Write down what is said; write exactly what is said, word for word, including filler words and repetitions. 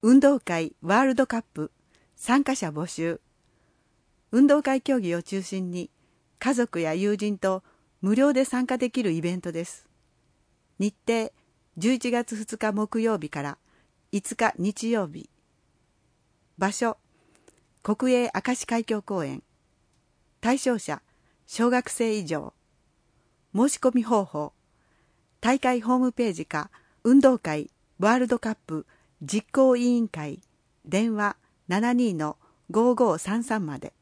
運動会ワールドカップ参加者募集。運動会競技を中心に家族や友人と無料で参加できるイベントです。日程じゅういちがつふつか木曜日からいつか日曜日。場所国営明石海峡公園。対象者小学生以上。申し込み方法大会ホームページか運動会ワールドカップ実行委員会電話 ななにーのごーごーさんさん まで。